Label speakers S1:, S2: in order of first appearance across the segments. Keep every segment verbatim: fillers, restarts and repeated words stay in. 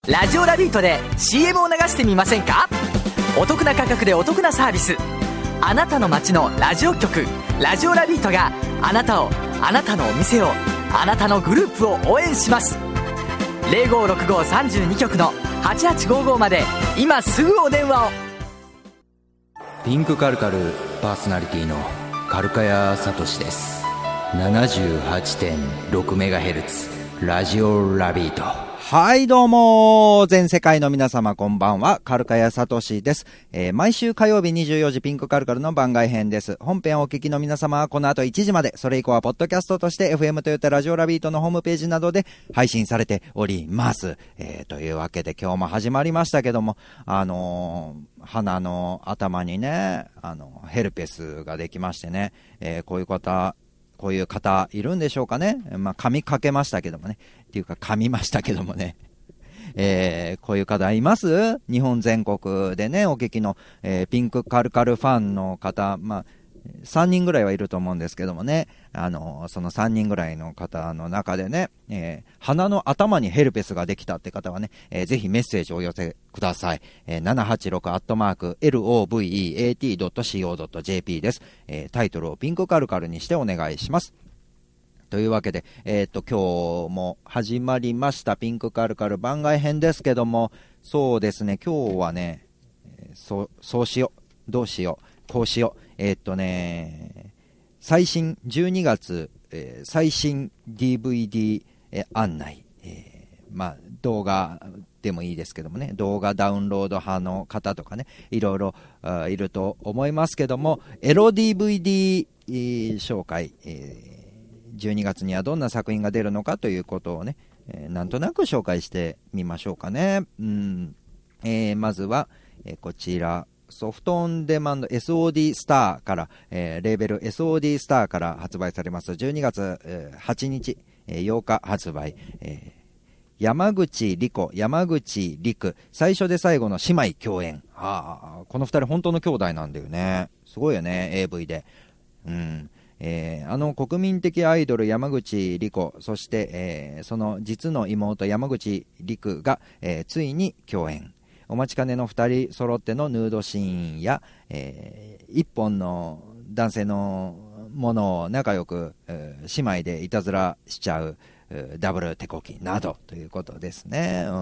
S1: ラジオラビートで シーエム を流してみませんか？お得な価格でお得なサービス。あなたの街のラジオ局ラジオラビートがあなたを、あなたのお店を、あなたのグループを応援します。 ゼロごろくごさんに 局のはちはちごごまで今すぐお電話を。
S2: ピンクカルカルパーソナリティのカルカヤサトシです。 ななじゅうはちてんろくメガヘルツ ラジオラビート。
S3: はいどうも、全世界の皆様こんばんは、カルカヤサトシです。えー、毎週火曜日にじゅうよじピンクカルカルの番外編です。本編をお聞きの皆様はこの後いちじまで、それ以降はポッドキャストとして エフエム トヨタラジオラビートのホームページなどで配信されております。えー、というわけで今日も始まりましたけども、あのー、鼻の頭にね、あのヘルペスができましてね、えー、こういう方こういう方いるんでしょうかね。まあ、噛みかけましたけどもね。っていうか、噛みましたけどもね。えー、こういう方います？日本全国でね、お聞きの、えー、ピンクカルカルファンの方、まあ、さんにんぐらいはいると思うんですけどもね。あの、そのさんにんぐらいの方の中でね、えー、鼻の頭にヘルペスができたって方はね、えー、ぜひメッセージをお寄せください。えー、ななはちろくアットマーク エルオーブイイーエーティードットシーオードットジェーピー です。えー、タイトルをピンクカルカルにしてお願いします。というわけで、えっと、今日も始まりましたピンクカルカル番外編ですけども、そうですね、今日はね、そう、そうしよう、どうしよう、こうしよう、えっとね、最新、じゅうにがつ、えー、最新 ディーブイディー、えー、案内、えー、まあ、動画でもいいですけどもね、動画ダウンロード派の方とかね、いろいろいると思いますけども、エロ ディーブイディー、えー、紹介、えーじゅうにがつにはどんな作品が出るのかということをね、えー、なんとなく紹介してみましょうかね。うん、えー、まずは、えー、こちらソフトオンデマンド エスオーディー スターから、えー、レーベル エスオーディー スターから発売されますじゅうにがつ、えー、はちにち、えー、ようか発売、えー、山口理子山口陸最初で最後の姉妹共演。あ、このふたり本当の兄弟なんだよね。すごいよね、 エーブイ で。うんえー、あの国民的アイドル山口理子、そして、えー、その実の妹山口陸が、えー、ついに共演。お待ちかねのふたり揃ってのヌードシーンや、えー、一本の男性のものを仲良く、えー、姉妹でいたずらしちゃう、えー、ダブル手こきなどということですね。うん、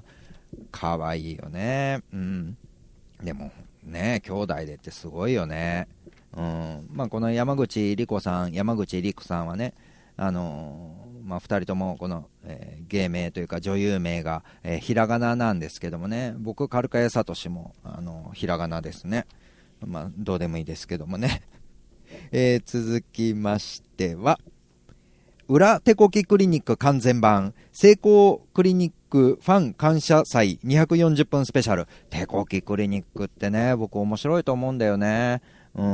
S3: かわいいよね。うん、でもね、兄弟でってすごいよね。うんまあ、この山口理子さん山口陸さんはね、あのーまあ、ふたりともこの、えー、芸名というか女優名が、えー、ひらがななんですけどもね、僕カルカヤサトシも、あのー、ひらがなですね。まあ、どうでもいいですけどもね、えー、続きましては裏手こきクリニック完全版成功クリニックファン感謝祭にひゃくよんじゅっぷんスペシャル。手こきクリニックってね、僕面白いと思うんだよね。うん、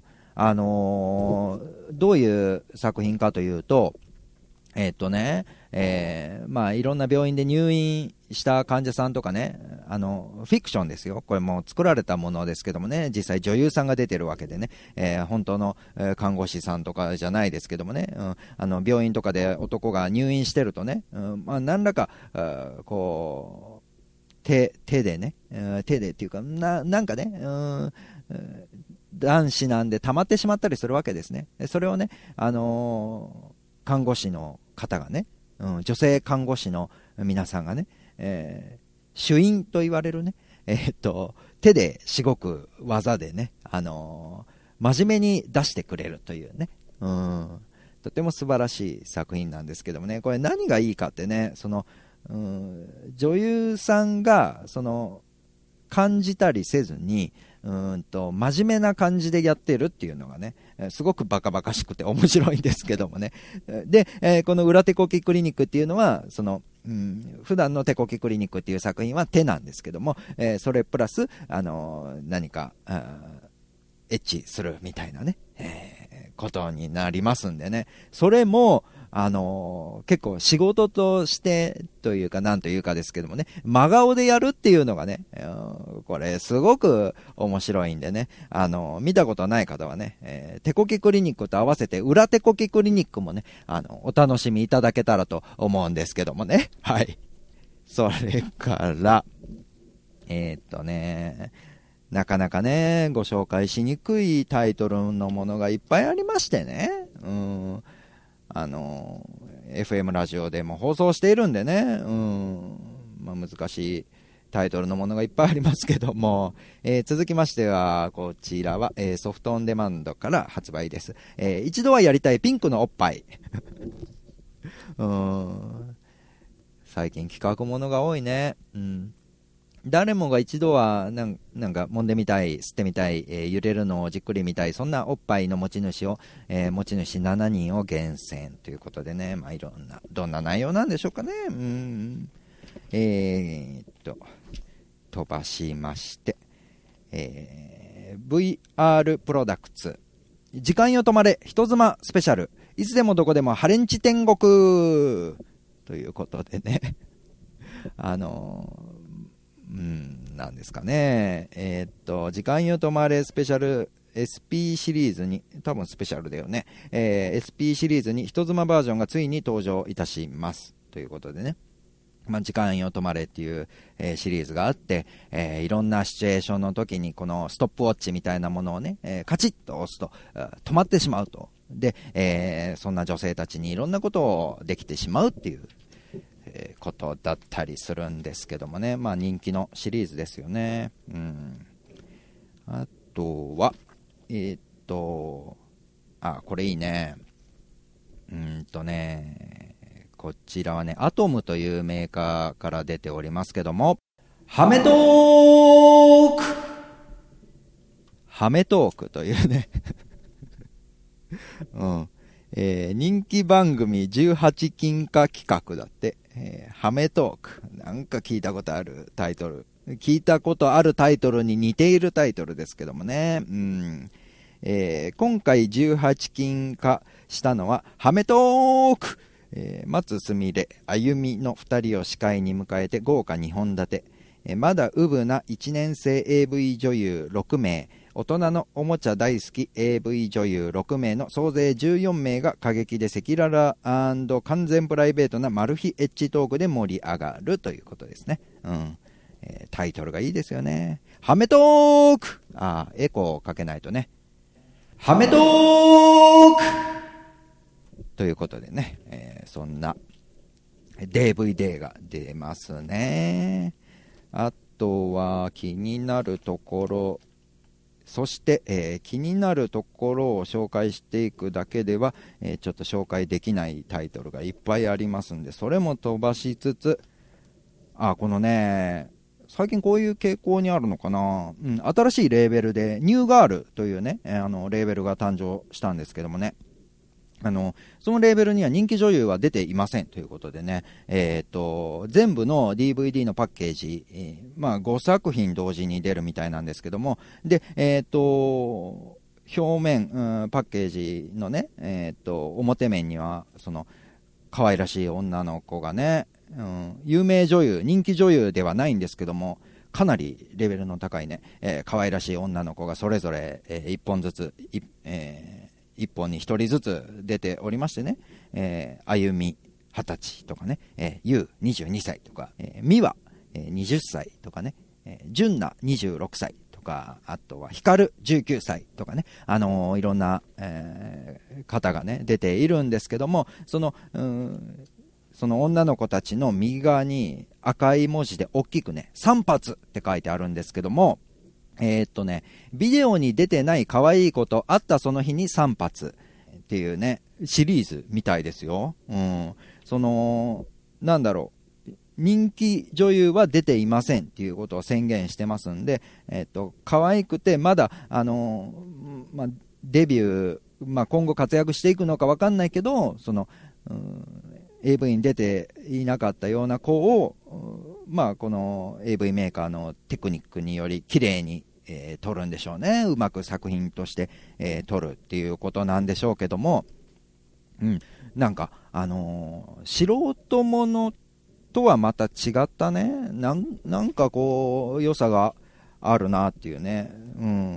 S3: あのー、どういう作品かというと、えー、っとね、えー、まあいろんな病院で入院した患者さんとかね、あのフィクションですよ、これも作られたものですけどもね、実際女優さんが出てるわけでね、えー、本当の、えー、看護師さんとかじゃないですけどもね、うん、あの病院とかで男が入院してるとね、うんまあ、何らかこう手手でね、手でっていうか な, なんかね、うん男子なんで溜まってしまったりするわけですね。それをね、あのー、看護師の方がね、うん、女性看護師の皆さんがね、えー、主因と言われるね、えー、っと手でしごく技でね、あのー、真面目に出してくれるというね、うん、とても素晴らしい作品なんですけどもね、これ何がいいかってね、その、うん、女優さんがその感じたりせずにうんと真面目な感じでやってるっていうのがね、すごくバカバカしくて面白いんですけどもね。で、えー、この裏手こきクリニックっていうのはその、うん、普段の手こきクリニックっていう作品は手なんですけども、えー、それプラス、あのー、何かエッチするみたいなね、えー、ことになりますんでね、それもあのー、結構仕事としてというかなんというかですけどもね、真顔でやるっていうのがね、これすごく面白いんでね、あのー、見たことない方はね、えー、手こきクリニックと合わせて裏手こきクリニックもね、あのお楽しみいただけたらと思うんですけどもね。はい。 それから、えー、っとね、なかなかね、ご紹介しにくいタイトルのものがいっぱいありましてね。うん。あの、エフエム ラジオでも放送しているんでね。うん。まあ、難しいタイトルのものがいっぱいありますけども、えー、続きましては、こちらは、えー、ソフトオンデマンドから発売です。えー、一度はやりたいピンクのおっぱい。うーん。最近企画ものが多いね。うん。誰もが一度はなん、なんか揉んでみたい、吸ってみたい、えー、揺れるのをじっくり見たい、そんなおっぱいの持ち主を、えー、持ち主しちにんを厳選ということでね、まあいろんな、どんな内容なんでしょうかね。うーん。えー、っと、飛ばしまして、えー、ブイアール プロダクツ、時間よ止まれ、人妻スペシャル、いつでもどこでもハレンチ天国ということでね、あのー、うん、なんですかね。えー、っと、時間よ止まれスペシャル エスピー シリーズに、多分スペシャルだよね。えー、エスピー シリーズに人妻バージョンがついに登場いたします。ということでね。まあ、時間よ止まれっていう、えー、シリーズがあって、えー、いろんなシチュエーションの時にこのストップウォッチみたいなものをね、えー、カチッと押すと止まってしまうと。で、えー、そんな女性たちにいろんなことをできてしまうっていう、えー、ことだったりするんですけどもね。まあ人気のシリーズですよね。うん。あとは、えー、っと、あ、これいいね。うんとね、こちらはね、アトムというメーカーから出ておりますけども、ハメトークハメトークというね、うん、えー、人気番組じゅうはち禁化企画だって、えー、ハメトーク。なんか聞いたことあるタイトル。聞いたことあるタイトルに似ているタイトルですけどもね。うん、えー、今回じゅうはち禁化したのは、ハメトークえー、松すみれ、あゆみのふたりを司会に迎えて豪華にほん立て、えー、まだうぶないちねん生 エーブイ 女優ろくめい、大人のおもちゃ大好き エーブイ 女優ろくめいの総勢じゅうよんめいが過激で赤裸々&完全プライベートなマル秘エッジトークで盛り上がるということですね。うん、えー、タイトルがいいですよね。ハメトーク、あー、エコーをかけないとね。ハメトークということでね、えー、そんな ディーブイディー が出ますね。あとは気になるところ、そして、えー、気になるところを紹介していくだけでは、えー、ちょっと紹介できないタイトルがいっぱいありますんで、それも飛ばしつつ、あ、このね、最近こういう傾向にあるのかな、うん、新しいレーベルでニューガールというね、えー、あのレーベルが誕生したんですけどもね、あのそのレーベルには人気女優は出ていませんということでね、えー、と全部の ディーブイディー のパッケージ、えーまあ、ごさく品同時に出るみたいなんですけども、で、えー、と表面、うん、パッケージのね、えー、と表面にはその可愛らしい女の子がね、うん、有名女優、人気女優ではないんですけども、かなりレベルの高いね、えー、可愛らしい女の子がそれぞれ、えー、いっぽんずつ、いえー一本に一人ずつ出ておりましてね、えー、あゆみはたちとかね、えー、ゆうにじゅうにさいとか、えー、みわ、えー、はたちとかね、えー、じゅんなにじゅうろくさいとか、あとはひかるじゅうきゅうさいとかね、あのー、いろんな、えー、方がね出ているんですけども、そのうーんその女の子たちの右側に赤い文字で大きくねさん発って書いてあるんですけども、えー、っとね、ビデオに出てない可愛い子と会ったその日にさん発っていうね、シリーズみたいですよ。うん。その、なんだろう、人気女優は出ていませんっていうことを宣言してますんで、えー、っと、可愛くて、まだ、あのー、まあ、デビュー、まあ、今後活躍していくのか分かんないけど、その、うん、エーブイ に出ていなかったような子を、まあ、この エーブイ メーカーのテクニックにより綺麗に、えー、撮るんでしょうね。うまく作品として、えー、撮るっていうことなんでしょうけども、うん、なんか、あのー、素人ものとはまた違ったね、なん、なんかこう、良さがあるなっていうね、うん、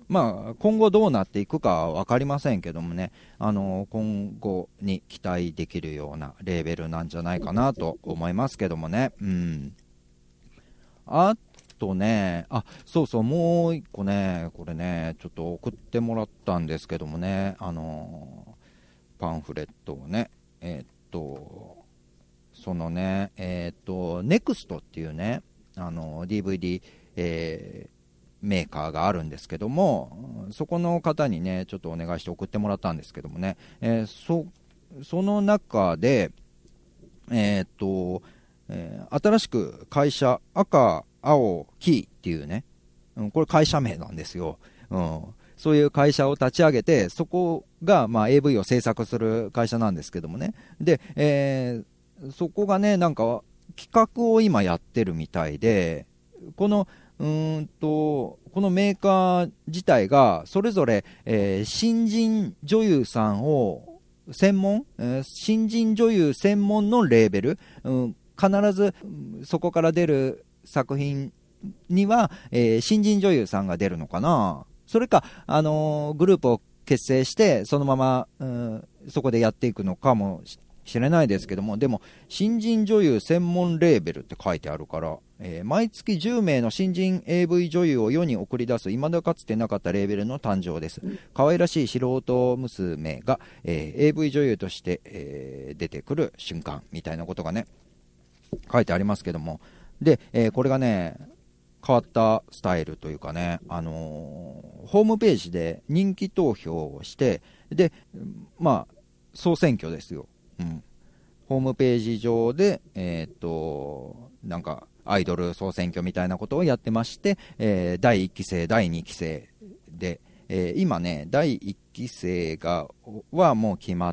S3: まあ、今後どうなっていくかは分かりませんけどもね、あの今後に期待できるようなレーベルなんじゃないかなと思いますけどもね。うん。あとね、あ、そうそう、もう一個ね、これね、ちょっと送ってもらったんですけどもね、あのパンフレットをね、えー、っと、そのね、えー、っと、ネクストっていうね、あの ディーブイディー、えー、メーカーがあるんですけども、そこの方にね、ちょっとお願いして送ってもらったんですけどもね、えー、そ, その中で、えー、っと、えー、新しく会社、赤、青、黄っていうね、うん、これ会社名なんですよ。うん、そういう会社を立ち上げて、そこが、まあ、エーブイ を制作する会社なんですけどもね。で、えー、そこがね、なんか企画を今やってるみたいで、このうーんとこのメーカー自体がそれぞれ、えー、新人女優さんを専門、えー、新人女優専門のレーベル、うん、必ずそこから出る作品には、えー、新人女優さんが出るのかな。それか、あのー、グループを結成してそのまま、うん、そこでやっていくのかもしれないですけども、でも新人女優専門レーベルって書いてあるから、えー、毎月じゅうめいの新人 エーブイ 女優を世に送り出す未だかつてなかったレーベルの誕生です。可愛らしい素人娘が、えー、エーブイ 女優として、えー、出てくる瞬間みたいなことがね書いてありますけども、で、えー、これがね変わったスタイルというかね、あのー、ホームページで人気投票をして、でまあ総選挙ですよ。うん、ホームページ上で、えー、っとなんかアイドル総選挙みたいなことをやってまして、えー、だいいっきせいだいにきせいで、えー、今ねだいいっきせいがはもう決まって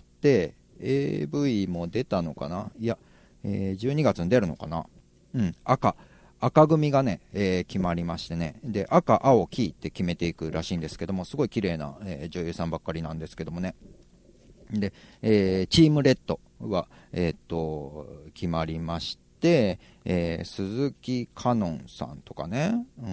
S3: エーブイ も出たのかな、いや、えー、じゅうにがつに出るのかな、うん、赤赤組がね、えー、決まりましてね、で赤青黄って決めていくらしいんですけども、すごい綺麗な、えー、女優さんばっかりなんですけどもね。で、えー、チームレッドは、えー、っと決まりまして、えー、鈴木香音さんとかね、うん、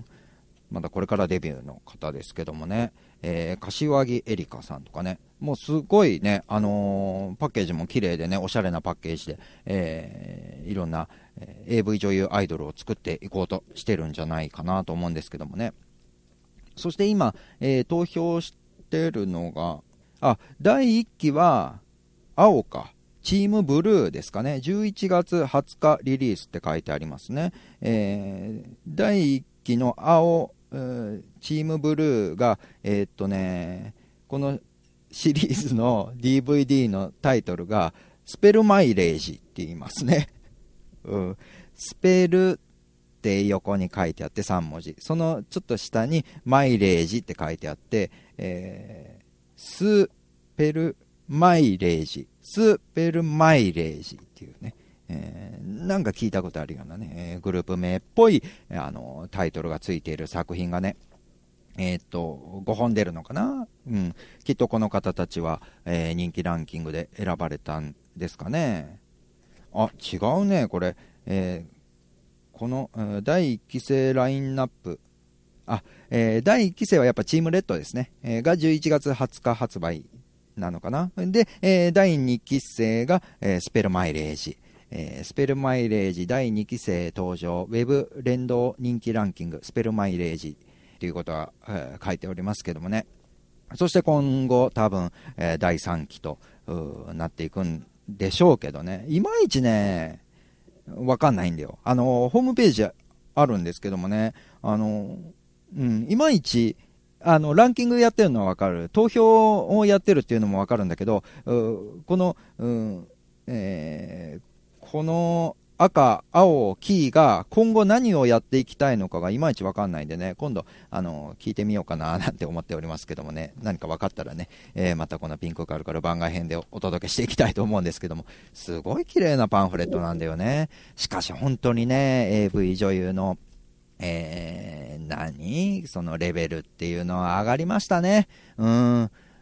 S3: まだこれからデビューの方ですけどもね、えー、柏木エリカさんとかね、もうすごいね、あのー、パッケージも綺麗でね、おしゃれなパッケージで、えー、いろんな、えー、エーブイ 女優アイドルを作っていこうとしてるんじゃないかなと思うんですけどもね。そして今、えー、投票してるのが、あ、だいいっきは青か、チームブルーですかね、じゅういちがつはつかリリースって書いてありますね。えー、だいいっきの青、チームブルーが、えー、っとね、このシリーズの ディーブイディー のタイトルがスペルマイレージって言いますね。うん、スペルって横に書いてあってさんもじ、そのちょっと下にマイレージって書いてあって、えースペルマイレージ、スペルマイレージっていうね、えー、なんか聞いたことあるようなね、えー、グループ名っぽいあのタイトルがついている作品がね、えー、っとごほん出るのかな、うん、きっとこの方たちは、えー、人気ランキングで選ばれたんですかね。あ、違うねこれ、えー、このだいいっきせいラインナップ、あ、えー、だいいっきせいはやっぱチームレッドですね、えー、がじゅういちがつはつか発売なのかな。で、えー、だいにきせいが、えー、スペルマイレージ、えー、スペルマイレージだいにきせい登場、ウェブ連動人気ランキングスペルマイレージということは、えー、書いておりますけどもね。そして今後多分、えー、だいさんきとなっていくんでしょうけどね、いまいちねわかんないんだよ。あのホームページあるんですけどもね、あのうん、いまいちあのランキングやってるのは分かる、投票をやってるっていうのも分かるんだけど、この、うんえー、この赤、青、黄が今後何をやっていきたいのかがいまいち分かんないんでね、今度あの聞いてみようかななんて思っておりますけどもね、何か分かったらね、えー、またこのピンクカルカル番外編でお届けしていきたいと思うんですけども、すごい綺麗なパンフレットなんだよね。しかし本当にね エーブイ 女優のえー、何そのレベルっていうのは上がりましたね。うん、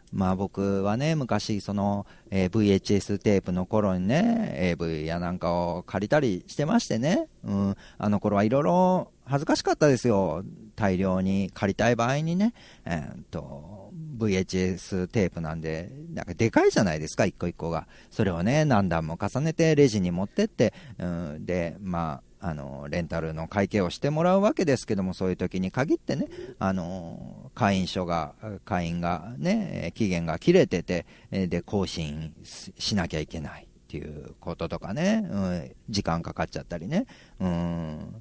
S3: まあ僕はね、昔その、えー、ブイエイチエス テープの頃にね、エーブイ やなんかを借りたりしてましてね、うん、あの頃はいろいろ恥ずかしかったですよ。大量に借りたい場合にね、えー、っと、ブイエイチエス テープなんで、なんかでかいじゃないですか、一個一個が。それをね、何段も重ねてレジに持ってって、うん、で、まあ、あのレンタルの会計をしてもらうわけですけども、そういう時に限ってね、あの会員証が会員がね期限が切れてて、で更新しなきゃいけないっていうこととかね、うん、時間かかっちゃったりね、うん、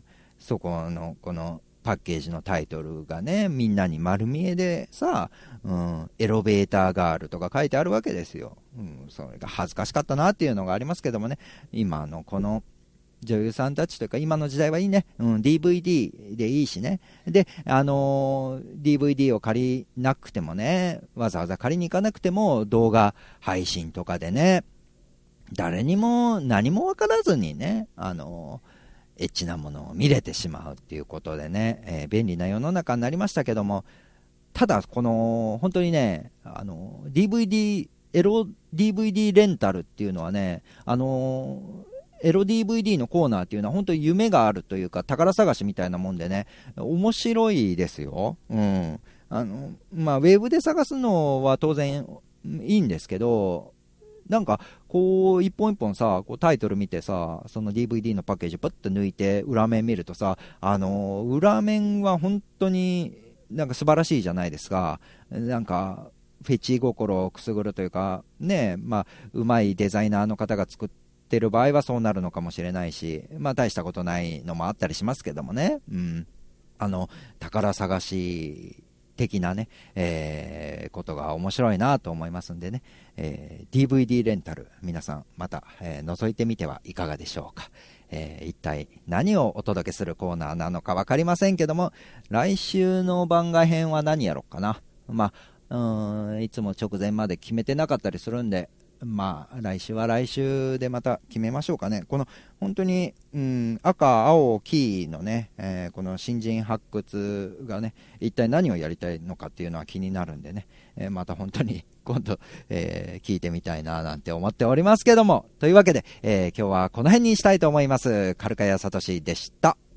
S3: そこのこのパッケージのタイトルがね、みんなに丸見えでさ、うん、エロベーターガールとか書いてあるわけですよ、うん、それが恥ずかしかったなっていうのがありますけどもね、今のこの女優さんたちというか今の時代はいいね、うん、ディーブイディー でいいしね、で、あのー、ディーブイディー を借りなくてもね、わざわざ借りに行かなくても動画配信とかでね、誰にも何も分からずにね、あのー、エッチなものを見れてしまうっていうことでね、えー、便利な世の中になりましたけども、ただこの本当にね、あのー、ディーブイディー エロ ディーブイディー レンタルっていうのはね、あのーエロ ディーブイディー のコーナーっていうのは本当に夢があるというか宝探しみたいなもんでね、面白いですよ。うん。あの、まあ、ウェブで探すのは当然いいんですけど、なんかこう一本一本さ、こうタイトル見てさ、その ディーブイディー のパッケージパッと抜いて裏面見るとさ、あの裏面は本当になんか素晴らしいじゃないですか。なんかフェチ心をくすぐるというかね、まあうまいデザイナーの方が作っててる場合はそうなるのかもしれないし、まあ大したことないのもあったりしますけどもね、うん、あの宝探し的なね、えー、ことが面白いなと思いますんでね、えー、ディーブイディー レンタル皆さんまた、えー、覗いてみてはいかがでしょうか。えー、一体何をお届けするコーナーなのか分かりませんけども、来週の番外編は何やろうかな。まあ、うーん、いつも直前まで決めてなかったりするんで、まあ来週は来週でまた決めましょうかね。この本当に、うん、赤青黄のね、えー、この新人発掘がね、一体何をやりたいのかっていうのは気になるんでね、えー、また本当に今度、えー、聞いてみたいななんて思っておりますけども、というわけで、えー、今日はこの辺にしたいと思います。カルカヤサトシでした。